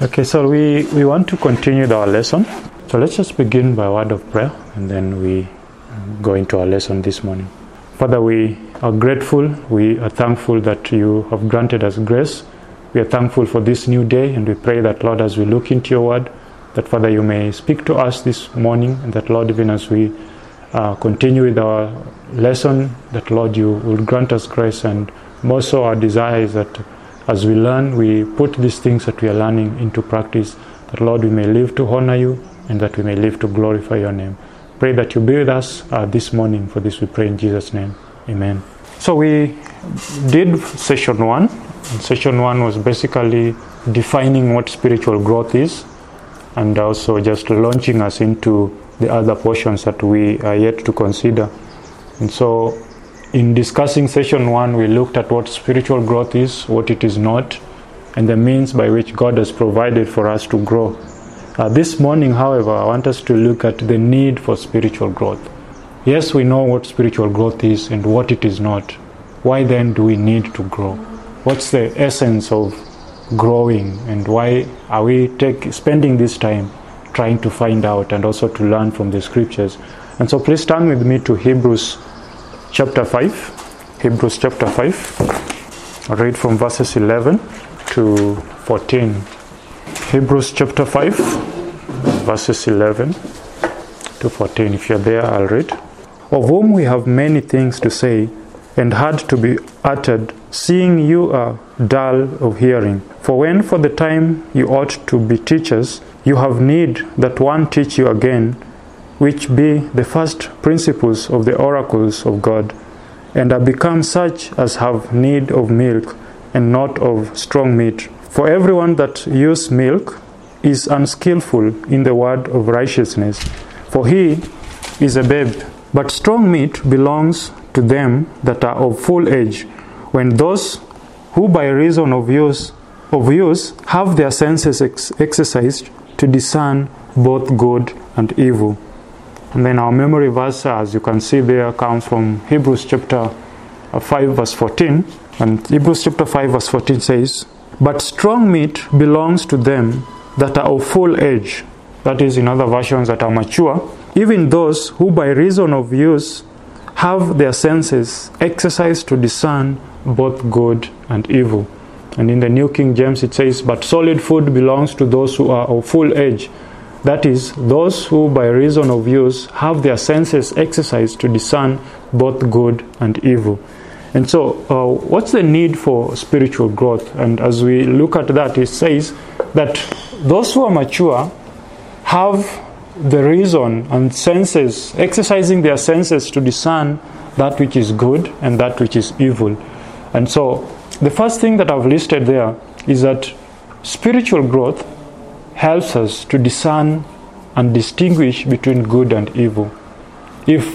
Okay, so we want to continue our lesson. So let's just begin by a word of prayer and then we go into our lesson this morning. Father, we are grateful, we are thankful that you have granted us grace. We are thankful for this new day, and we pray that, Lord, as we look into your word, that, Father, you may speak to us this morning, and that, Lord, even as we continue with our lesson, that, Lord, you will grant us grace. And more so, our desire is that as we learn, we put these things that we are learning into practice, that, Lord, we may live to honor you and that we may live to glorify your name. Pray that you be with us this morning. For this we pray in Jesus' name. Amen. So we did session 1. And session 1 was basically defining what spiritual growth is, and also just launching us into the other portions that we are yet to consider. And so in discussing session 1, we looked at what spiritual growth is, what it is not, and the means by which God has provided for us to grow. This morning, however, I want us to look at the need for spiritual growth. Yes, we know what spiritual growth is and what it is not. Why then do we need to grow? What's the essence of growing, and why are we spending this time trying to find out and also to learn from the scriptures? And so please turn with me to Hebrews chapter 5. Hebrews chapter 5. I'll read from verses 11 to 14. Hebrews chapter 5, verses 11 to 14. If you're there, I'll read. Of whom we have many things to say, and hard to be uttered, seeing you are dull of hearing. For when for the time you ought to be teachers, you have need that one teach you again, which be the first principles of the oracles of God, and are become such as have need of milk, and not of strong meat. For everyone that uses milk is unskillful in the word of righteousness, for he is a babe. But strong meat belongs to them that are of full age, when those who by reason of use have their senses exercised to discern both good and evil. And then our memory verse, as you can see there, comes from Hebrews chapter 5 verse 14. And Hebrews chapter 5 verse 14 says, but strong meat belongs to them that are of full age, that is, in other versions, that are mature, even those who by reason of use have their senses exercised to discern both good and evil. And in the New King James it says, but solid food belongs to those who are of full age, that is, those who by reason of use have their senses exercised to discern both good and evil. And so, what's the need for spiritual growth? And as we look at that, it says that those who are mature have the reason and senses, exercising their senses to discern that which is good and that which is evil. And so, the first thing that I've listed there is that spiritual growth helps us to discern and distinguish between good and evil. If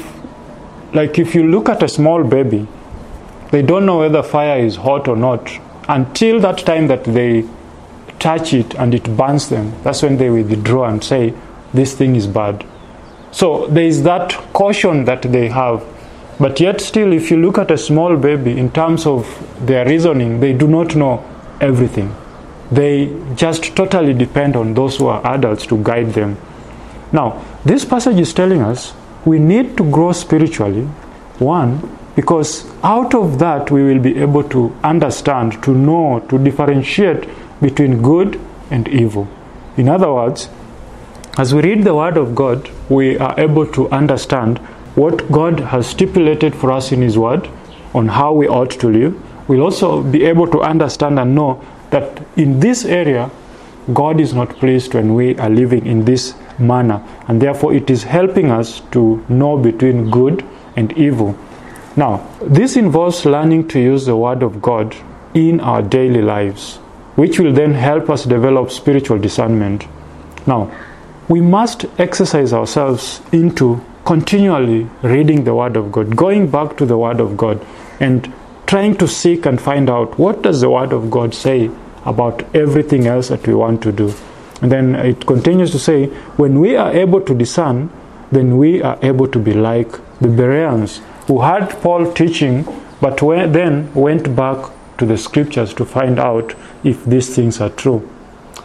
you look at a small baby, they don't know whether fire is hot or not until that time that they touch it and it burns them. That's when they withdraw and say, this thing is bad. So there is that caution that they have. But yet still, if you look at a small baby, in terms of their reasoning, they do not know everything. They just totally depend on those who are adults to guide them. Now, this passage is telling us we need to grow spiritually. One, because out of that we will be able to understand, to know, to differentiate between good and evil. In other words, as we read the Word of God, we are able to understand what God has stipulated for us in His Word on how we ought to live. We'll also be able to understand and know that in this area, God is not pleased when we are living in this manner. And therefore, it is helping us to know between good and evil. Now, this involves learning to use the Word of God in our daily lives, which will then help us develop spiritual discernment. Now, we must exercise ourselves into continually reading the Word of God, going back to the Word of God, and trying to seek and find out what does the Word of God say about everything else that we want to do. And then it continues to say, when we are able to discern, then we are able to be like the Bereans, who had Paul teaching, but then went back to the scriptures to find out if these things are true.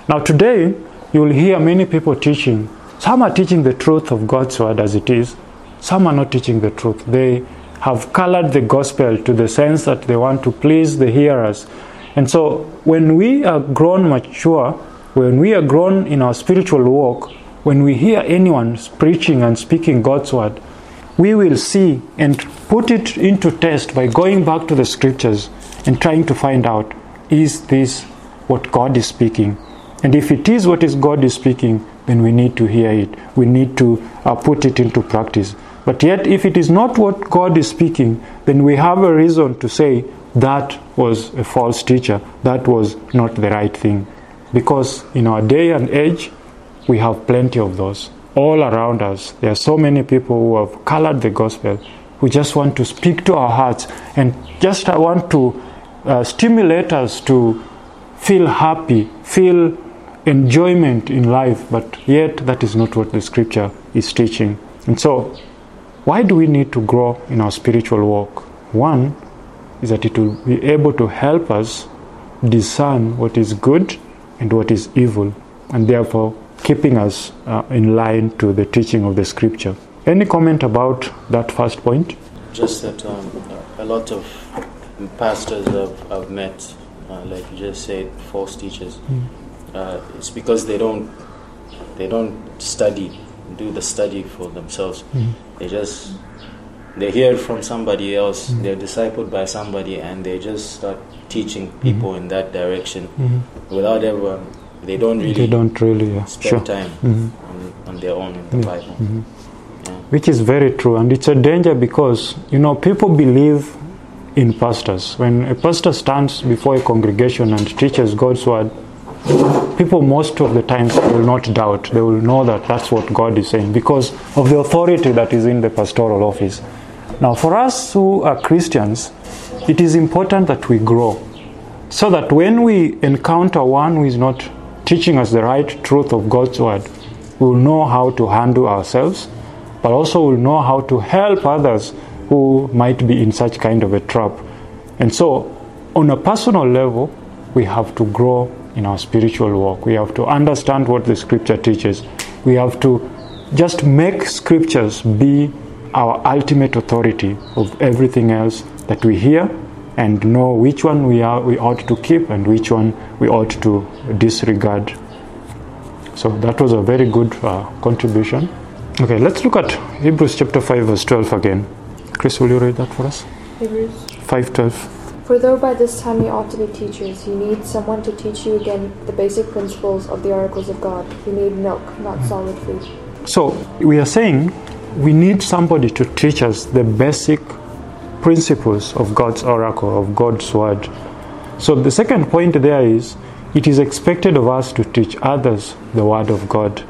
Now today, you will hear many people teaching. Some are teaching the truth of God's word as it is. Some are not teaching the truth. They have colored the gospel to the sense that they want to please the hearers. And so when we are grown mature, when we are grown in our spiritual walk, when we hear anyone preaching and speaking God's word, we will see and put it into test by going back to the scriptures and trying to find out, is this what God is speaking? And if it is what God is speaking, then we need to hear it. We need to put it into practice. But yet, if it is not what God is speaking, then we have a reason to say that was a false teacher. That was not the right thing. Because in our day and age, we have plenty of those. All around us, there are so many people who have colored the gospel, who just want to speak to our hearts and just want to stimulate us to feel happy, feel enjoyment in life, but yet that is not what the scripture is teaching. And so, why do we need to grow in our spiritual walk? One is that it will be able to help us discern what is good and what is evil, and therefore keeping us in line to the teaching of the scripture. Any comment about that first point? Just that a lot of pastors I've met, like you just said, false teachers, it's because they don't study, do the study for themselves. They hear it from somebody else, they're discipled by somebody, and they just start teaching people in that direction without ever, they don't really spend time on their own in the Bible. Which is very true, and it's a danger because, people believe in pastors. When a pastor stands before a congregation and teaches God's word, people most of the times will not doubt. They will know that that's what God is saying because of the authority that is in the pastoral office. Now, for us who are Christians, it is important that we grow so that when we encounter one who is not teaching us the right truth of God's word, we will know how to handle ourselves, but also will know how to help others who might be in such kind of a trap. And so, on a personal level, we have to grow in our spiritual walk. We have to understand what the scripture teaches. We have to just make scriptures be our ultimate authority of everything else that we hear, and know which one we ought to keep and which one we ought to disregard. So that was a very good contribution. Okay, let's look at Hebrews chapter 5 verse 12 again. Chris, will you read that for us? Hebrews 5:12. For though by this time you ought to be teachers, you need someone to teach you again the basic principles of the oracles of God. You need milk, not solid food. So we are saying we need somebody to teach us the basic principles of God's oracle, of God's word. So the second point there is, it is expected of us to teach others the word of God.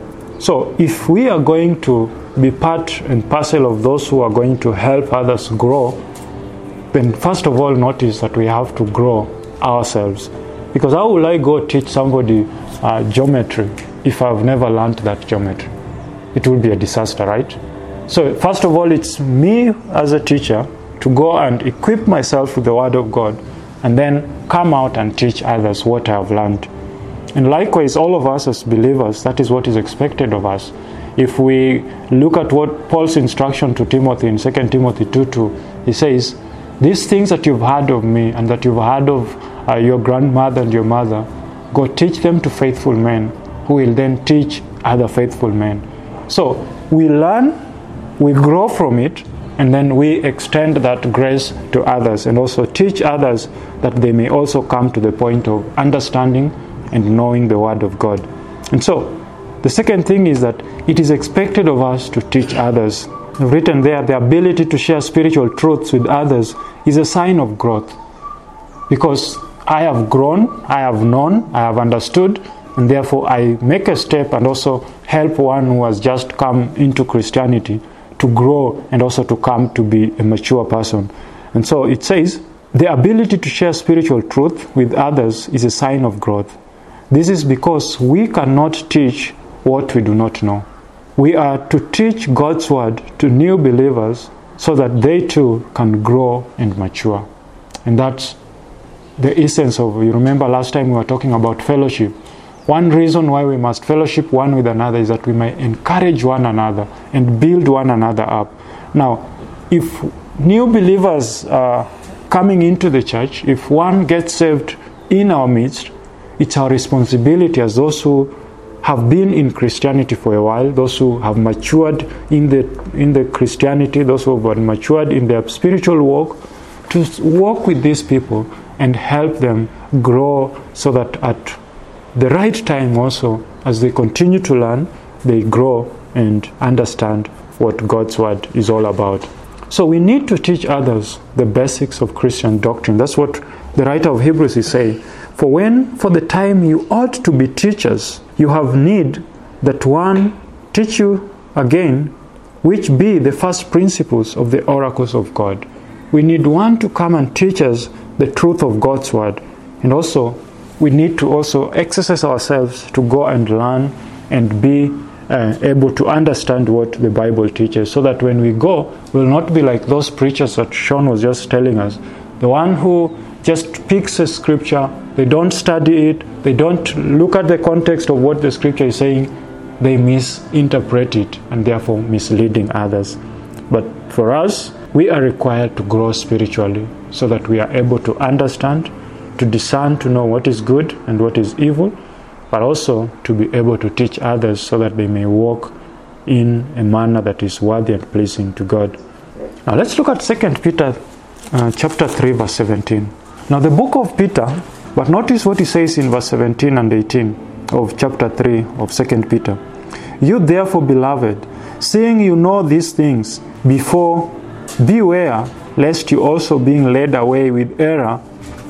So if we are going to be part and parcel of those who are going to help others grow, then first of all notice that we have to grow ourselves. Because how will I go teach somebody geometry if I've never learned that geometry? It will be a disaster, right? So first of all, it's me as a teacher to go and equip myself with the word of God, and then come out and teach others what I have learned. And likewise, all of us as believers, that is what is expected of us. If we look at what Paul's instruction to Timothy in 2 Timothy 2:2, he says, these things that you've heard of me and that you've heard of your grandmother and your mother, go teach them to faithful men who will then teach other faithful men. So we learn, we grow from it, and then we extend that grace to others and also teach others that they may also come to the point of understanding and knowing the word of God. And so the second thing is that it is expected of us to teach others. Written there, the ability to share spiritual truths with others is a sign of growth. Because I have grown, I have known, I have understood, and therefore I make a step and also help one who has just come into Christianity to grow and also to come to be a mature person. And so it says, the ability to share spiritual truth with others is a sign of growth. This is because we cannot teach what we do not know. We are to teach God's word to new believers so that they too can grow and mature. And that's the essence of, you remember last time we were talking about fellowship. one reason why we must fellowship one with another is that we may encourage one another and build one another up. Now, if new believers are coming into the church, if one gets saved in our midst, it's our responsibility as those who have been in Christianity for a while, those who have matured in the Christianity, those who have matured in their spiritual walk, to walk with these people and help them grow, so that at the right time also, as they continue to learn, they grow and understand what God's word is all about. So we need to teach others the basics of Christian doctrine. That's what the writer of Hebrews is saying. For the time you ought to be teachers, you have need that one teach you again, which be the first principles of the oracles of God. We need one to come and teach us the truth of God's word. And also, we need to also exercise ourselves to go and learn and be able to understand what the Bible teaches, so that when we go, we'll not be like those preachers that Sean was just telling us. The one who just picks a scripture, they don't study it, they don't look at the context of what the scripture is saying, they misinterpret it and therefore misleading others. But for us, we are required to grow spiritually so that we are able to understand, to discern, to know what is good and what is evil, but also to be able to teach others so that they may walk in a manner that is worthy and pleasing to God. Now let's look at 2 Peter chapter 3 verse 17. Now the book of Peter, but notice what he says in verse 17 and 18 of chapter 3 of 2 Peter. You therefore, beloved, seeing you know these things before, beware lest you also, being led away with error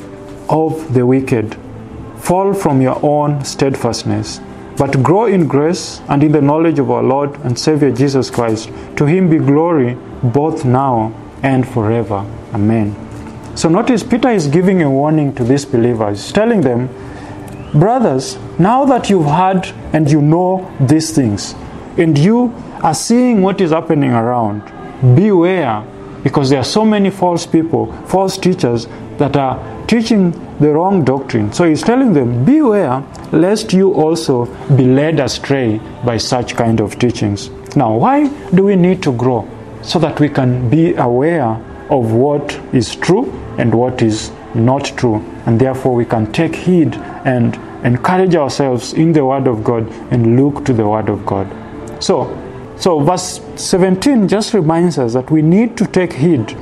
of the wicked, fall from your own steadfastness, but grow in grace and in the knowledge of our Lord and Savior Jesus Christ. To him be glory both now and forever. Amen. So notice Peter is giving a warning to these believers. He's telling them, brothers, now that you've heard and you know these things, and you are seeing what is happening around, beware, because there are so many false people, false teachers that are teaching the wrong doctrine. So he's telling them, beware lest you also be led astray by such kind of teachings. Now, why do we need to grow? So that we can be aware of what is true and what is not true, and therefore we can take heed and encourage ourselves in the Word of God and look to the Word of God. So verse 17 just reminds us that we need to take heed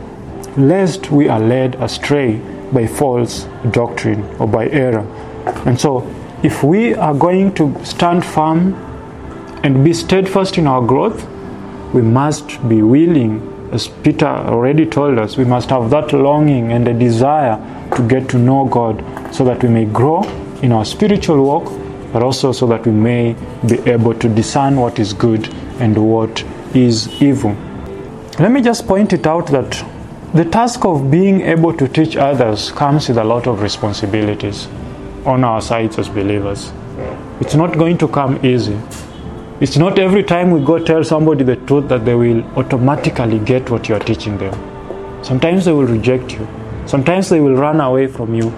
lest we are led astray by false doctrine or by error. And so if we are going to stand firm and be steadfast in our growth, we must be willing, as Peter already told us, we must have that longing and a desire to get to know God, so that we may grow in our spiritual walk, but also so that we may be able to discern what is good and what is evil. Let me just point it out that the task of being able to teach others comes with a lot of responsibilities on our sides as believers. It's not going to come easy. It's not every time we go tell somebody the truth that they will automatically get what you are teaching them. Sometimes they will reject you. Sometimes they will run away from you.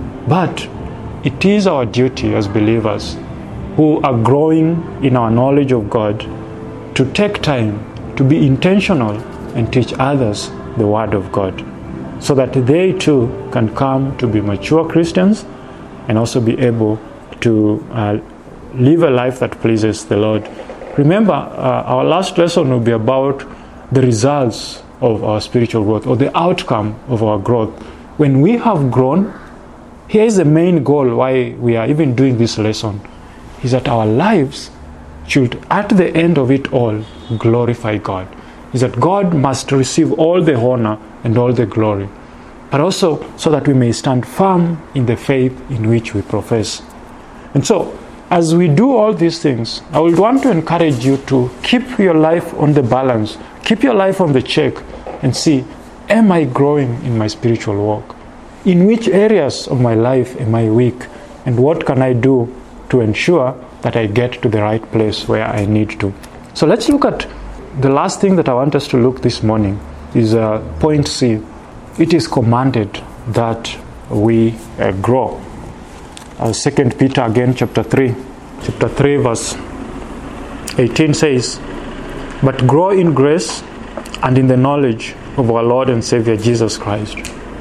But it is our duty as believers who are growing in our knowledge of God to take time to be intentional and teach others the Word of God, so that they too can come to be mature Christians and also be able to live a life that pleases the Lord. Remember, our last lesson will be about the results of our spiritual growth, or the outcome of our growth. When we have grown, here is the main goal why we are even doing this lesson, is that our lives should, at the end of it all, glorify God. Is that God must receive all the honor and all the glory, but also so that we may stand firm in the faith in which we profess. And so, as we do all these things, I would want to encourage you to keep your life on the balance, keep your life on the check, and see, am I growing in my spiritual walk? In which areas of my life am I weak? And what can I do to ensure that I get to the right place where I need to? So let's look at the last thing that I want us to look this morning is point C. It is commanded that we grow. 2 Peter again, chapter 3, chapter 3 verse 18 says, "But grow in grace and in the knowledge of our Lord and Savior Jesus Christ."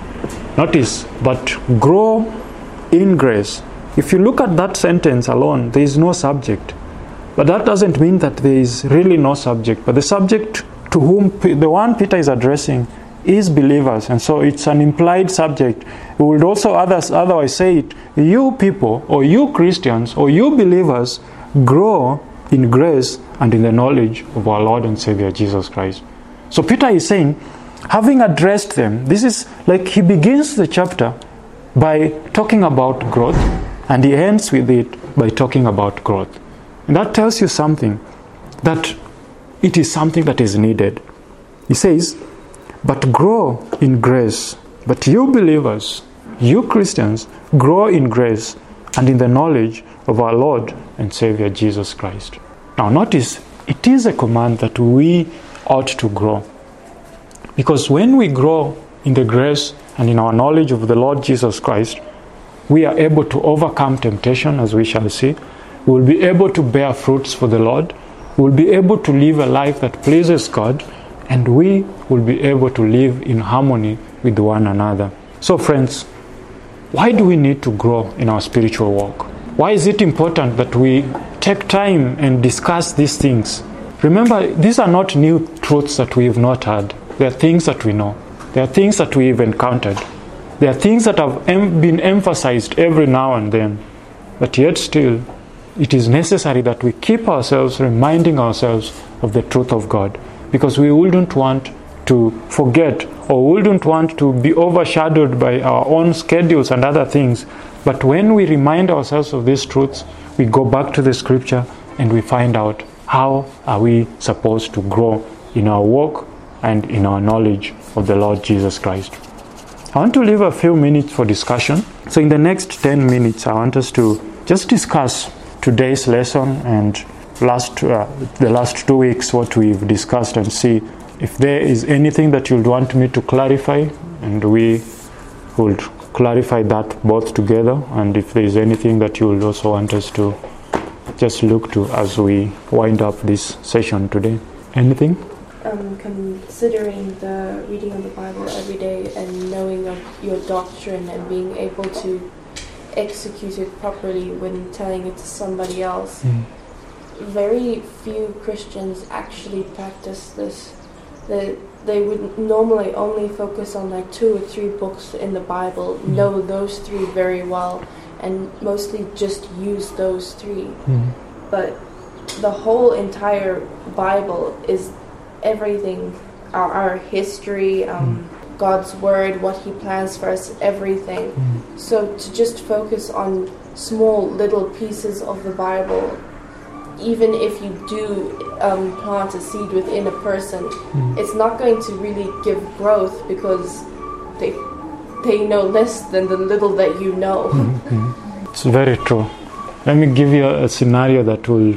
Notice, but grow in grace. If you look at that sentence alone, there is no subject. But that doesn't mean that there is really no subject. But the subject to whom the one Peter is addressing is believers. And so it's an implied subject. We would also otherwise say it, you people, or you Christians, or you believers, grow in grace and in the knowledge of our Lord and Savior Jesus Christ. So Peter is saying, having addressed them, this is like he begins the chapter by talking about growth, and he ends with it by talking about growth. And that tells you something, that it is something that is needed. He says, but grow in grace. But you believers, you Christians, grow in grace and in the knowledge of our Lord and Savior Jesus Christ. Now notice, it is a command that we ought to grow. Because when we grow in the grace and in our knowledge of the Lord Jesus Christ, we are able to overcome temptation, as we shall see. We will be able to bear fruits for the Lord. We will be able to live a life that pleases God, and we will be able to live in harmony with one another. So friends, why do we need to grow in our spiritual walk? Why is it important that we take time and discuss these things? Remember, these are not new truths that we have not heard. They are things that we know. They are things that we've encountered. They are things that have been emphasized every now and then. But yet still, it is necessary that we keep ourselves reminding ourselves of the truth of God, because we wouldn't want to forget, or wouldn't want to be overshadowed by our own schedules and other things. But when we remind ourselves of these truths, we go back to the scripture and we find out how are we supposed to grow in our walk and in our knowledge of the Lord Jesus Christ. I want to leave a few minutes for discussion. So in the next 10 minutes, I want us to just discuss today's lesson and the last 2 weeks what we've discussed, and see if there is anything that you'd want me to clarify, and we would clarify that both together, and if there is anything that you would also want us to just look to as we wind up this session today. Anything? Considering the reading of the Bible every day and knowing of your doctrine and being able to execute it properly when telling it to somebody else, very few Christians actually practice this. They would normally only focus on like 2 or 3 books in the Bible, know those 3 very well, and mostly just use those 3. But the whole entire Bible is everything, our history, God's word, what he plans for us, everything. So to just focus on small little pieces of the Bible, even if you do plant a seed within a person, it's not going to really give growth, because they know less than the little that you know. It's very true. Let me give you a scenario that will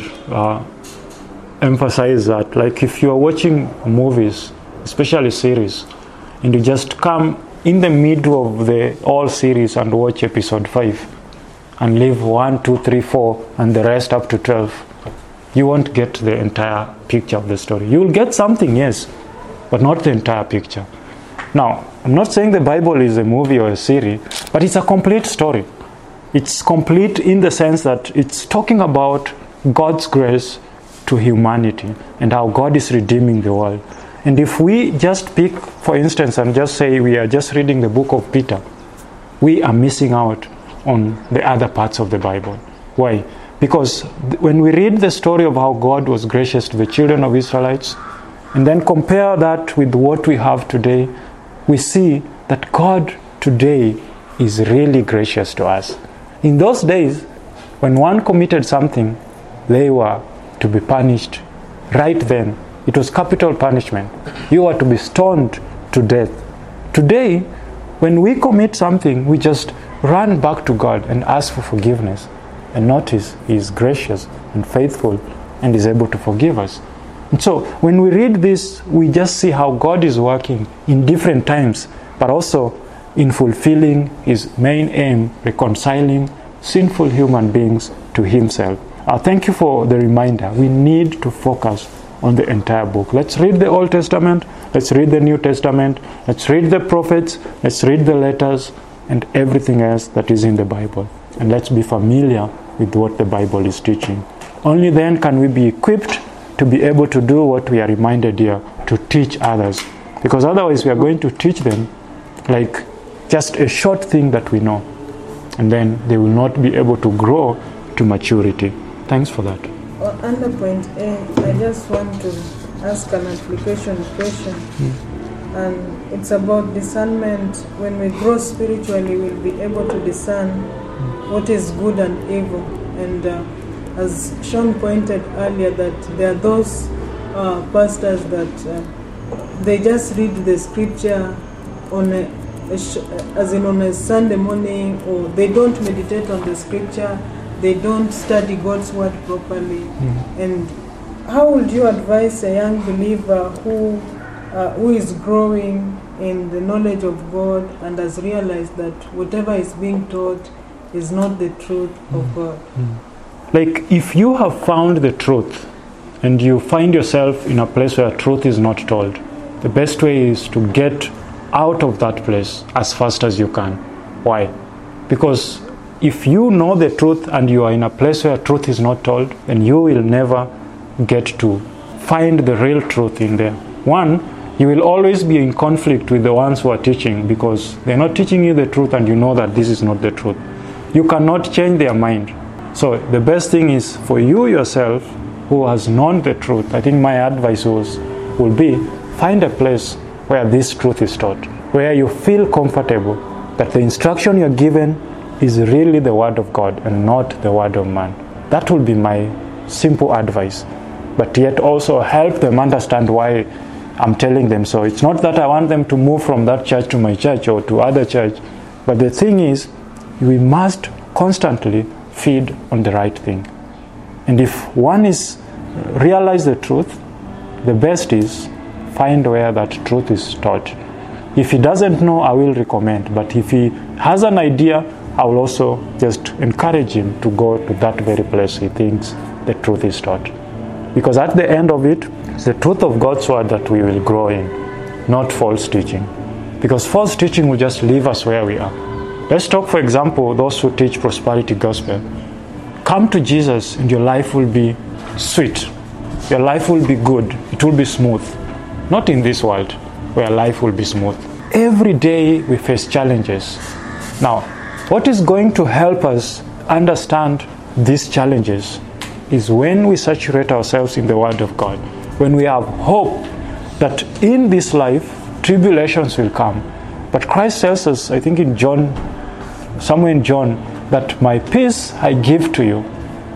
emphasize that. Like if you are watching movies, especially series, and you just come in the middle of the whole series and watch episode 5 and leave 1, 2, 3, 4 and the rest up to 12, you won't get the entire picture of the story. You will get something, yes, but not the entire picture. Now, I'm not saying the Bible is a movie or a series, but it's a complete story. It's complete in the sense that it's talking about God's grace to humanity and how God is redeeming the world. And if we just pick, for instance, and just say we are just reading the book of Peter, we are missing out on the other parts of the Bible. Why? Because when we read the story of how God was gracious to the children of Israelites, and then compare that with what we have today, we see that God today is really gracious to us. In those days, when one committed something, they were to be punished right then. It was capital punishment. You are to be stoned to death. Today, when we commit something, we just run back to God and ask for forgiveness. And notice, he is gracious and faithful and is able to forgive us. And so, when we read this, we just see how God is working in different times, but also in fulfilling his main aim, reconciling sinful human beings to himself. Thank you for the reminder. We need to focus on the entire book. Let's read the Old Testament, let's read the New Testament, let's read the prophets, let's read the letters, and everything else that is in the Bible. And let's be familiar with what the Bible is teaching. Only then can we be equipped to be able to do what we are reminded here, to teach others. Because otherwise we are going to teach them like just a short thing that we know. And then they will not be able to grow to maturity. Thanks for that. Under point A, I just want to ask an application question. And it's about discernment. When we grow spiritually, we'll be able to discern what is good and evil. And as Sean pointed earlier, that there are those pastors that they just read the scripture on on a Sunday morning, or they don't meditate on the scripture, they don't study God's word properly. And how would you advise a young believer who is growing in the knowledge of God and has realized that whatever is being taught is not the truth of God? Like, if you have found the truth and you find yourself in a place where truth is not told, the best way is to get out of that place as fast as you can. Why? Because if you know the truth and you are in a place where truth is not told, then you will never get to find the real truth in there. One, you will always be in conflict with the ones who are teaching, because they're not teaching you the truth and you know that this is not the truth. You cannot change their mind. So the best thing is for you yourself, who has known the truth, I think my advice will be, find a place where this truth is taught, where you feel comfortable that the instruction you're given is really the word of God and not the word of man. That will be my simple advice. But yet also help them understand why I'm telling them so. It's not that I want them to move from that church to my church or to other church. But the thing is, we must constantly feed on the right thing. And if one is realize the truth, the best is find where that truth is taught. If he doesn't know, I will recommend. But if he has an idea, I will also just encourage him to go to that very place he thinks the truth is taught. Because at the end of it, it's the truth of God's word that we will grow in, not false teaching. Because false teaching will just leave us where we are. Let's talk, for example, those who teach prosperity gospel. Come to Jesus and your life will be sweet. Your life will be good. It will be smooth. Not in this world where life will be smooth. Every day we face challenges. Now, what is going to help us understand these challenges is when we saturate ourselves in the Word of God. When we have hope that in this life, tribulations will come. But Christ tells us, I think in John, somewhere in John, that my peace I give to you,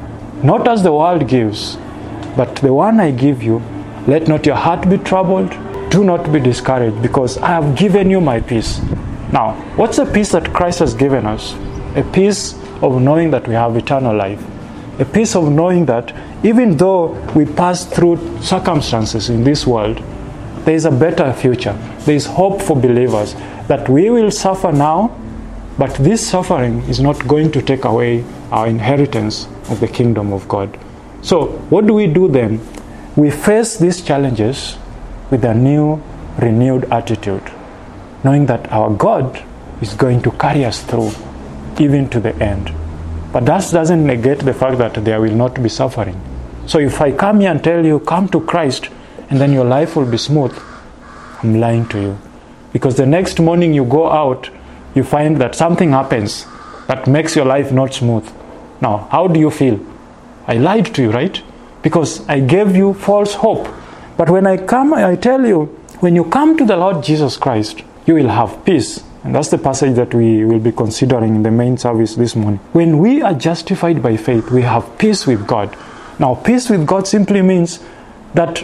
not as the world gives, but the one I give you. Let not your heart be troubled, do not be discouraged, because I have given you my peace. Now, what's the peace that Christ has given us? A peace of knowing that we have eternal life. A peace of knowing that even though we pass through circumstances in this world, there is a better future. There is hope for believers, that we will suffer now, but this suffering is not going to take away our inheritance of the kingdom of God. So, what do we do then? We face these challenges with a new, renewed attitude, knowing that our God is going to carry us through, even to the end. But that doesn't negate the fact that there will not be suffering. So if I come here and tell you, come to Christ, and then your life will be smooth, I'm lying to you. Because the next morning you go out, you find that something happens that makes your life not smooth. Now, how do you feel? I lied to you, right? Because I gave you false hope. But when I come, I tell you, when you come to the Lord Jesus Christ, you will have peace. And that's the passage that we will be considering in the main service this morning. When we are justified by faith, we have peace with God. Now, peace with God simply means that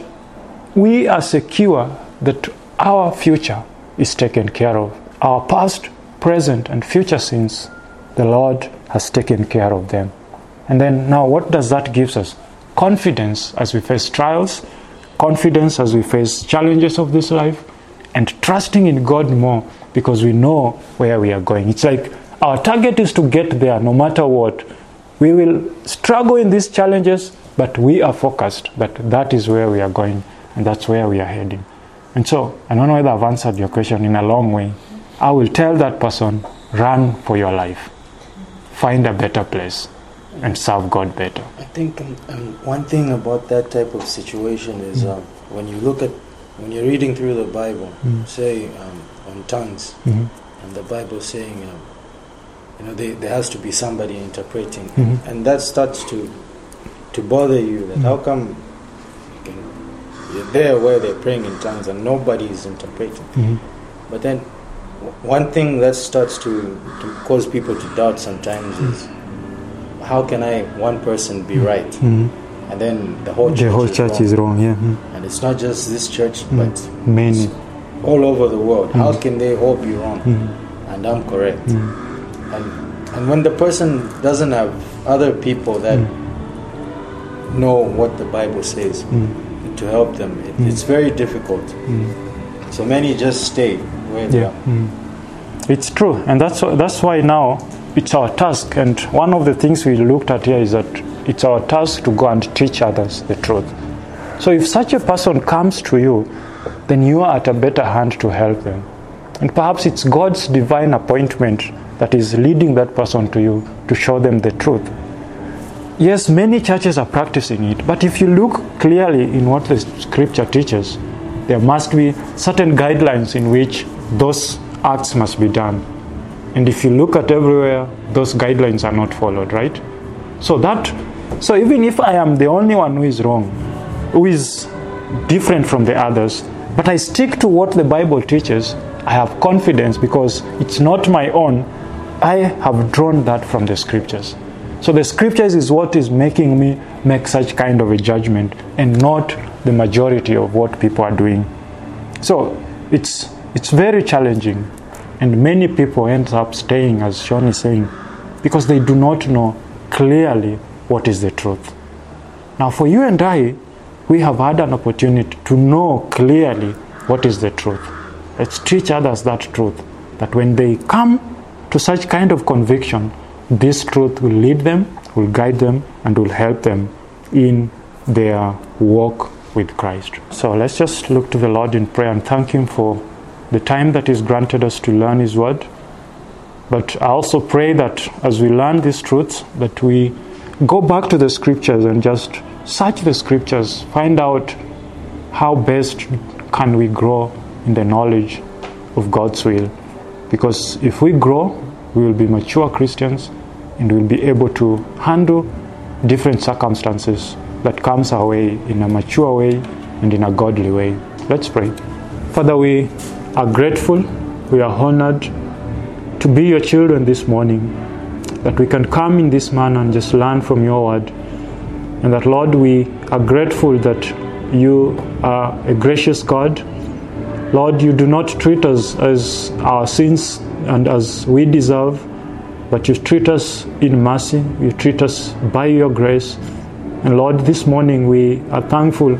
we are secure that our future is taken care of. Our past, present, and future sins, the Lord has taken care of them. And then now what does that give us? Confidence as we face trials, confidence as we face challenges of this life, and trusting in God more because we know where we are going. It's like our target is to get there no matter what. We will struggle in these challenges, but we are focused that is where we are going, and that's where we are heading. And so, I don't know whether I've answered your question in a long way. I will tell that person, run for your life. Find a better place and serve God better. I think one thing about that type of situation is when you're reading through the Bible, say on tongues, and the Bible saying, there has to be somebody interpreting, and that starts to bother you. That how come you're there where they're praying in tongues and nobody is interpreting? But then one thing that starts to cause people to doubt sometimes is, how can one person be right? And then the whole church is wrong. And it's not just this church, but many all over the world. How can they all be wrong and I'm correct? And when the person doesn't have other people that know what the Bible says to help them, it's very difficult. So many just stay where they are. It's true, and that's why now it's our task. And one of the things we looked at here is that it's our task to go and teach others the truth. So if such a person comes to you, then you are at a better hand to help them. And perhaps it's God's divine appointment that is leading that person to you to show them the truth. Yes, many churches are practicing it, but if you look clearly in what the scripture teaches, there must be certain guidelines in which those acts must be done. And if you look at everywhere, those guidelines are not followed, right? So even if I am the only one who is wrong, who is different from the others, but I stick to what the Bible teaches, I have confidence because it's not my own. I have drawn that from the scriptures. So the scriptures is what is making me make such kind of a judgment, and not the majority of what people are doing. So it's very challenging, and many people end up staying, as Sean is saying, because they do not know clearly what is the truth. Now for you and I, we have had an opportunity to know clearly what is the truth. Let's teach others that truth, that when they come to such kind of conviction, this truth will lead them, will guide them, and will help them in their walk with Christ. So let's just look to the Lord in prayer and thank Him for the time that He's granted us to learn His Word. But I also pray that as we learn these truths, that we go back to the Scriptures and just search the Scriptures, find out how best can we grow in the knowledge of God's will. Because if we grow, we will be mature Christians, and we'll be able to handle different circumstances that comes our way in a mature way and in a godly way. Let's pray. Father, we are grateful, we are honored to be your children this morning, that we can come in this manner and just learn from your word. And that, Lord, we are grateful that you are a gracious God. Lord, you do not treat us as our sins and as we deserve, but you treat us in mercy, you treat us by your grace. And Lord, this morning we are thankful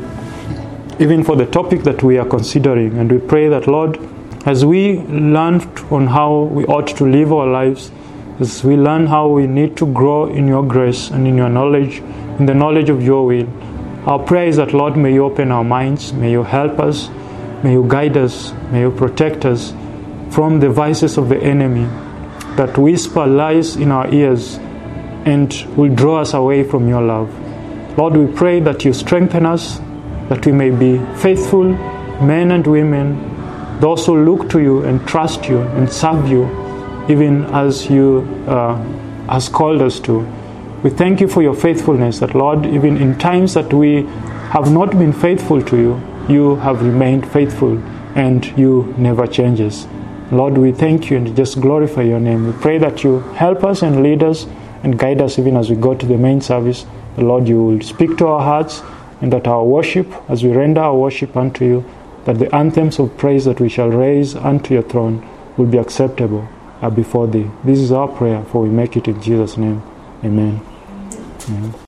even for the topic that we are considering, and we pray that, Lord, as we learn on how we ought to live our lives, as we learn how we need to grow in your grace and in your knowledge, in the knowledge of your will, our prayer is that, Lord, may you open our minds, may you help us, may you guide us, may you protect us from the vices of the enemy that whisper lies in our ears and will draw us away from your love. Lord, we pray that you strengthen us, that we may be faithful men and women, those who look to you and trust you and serve you, even as you has called us to. We thank you for your faithfulness, that, Lord, even in times that we have not been faithful to you, you have remained faithful and you never changes. Lord, we thank you and just glorify your name. We pray that you help us and lead us and guide us even as we go to the main service. The Lord, you will speak to our hearts, and that our worship, as we render our worship unto you, that the anthems of praise that we shall raise unto your throne will be acceptable before thee. This is our prayer, for we make it in Jesus' name. Amen. Amen.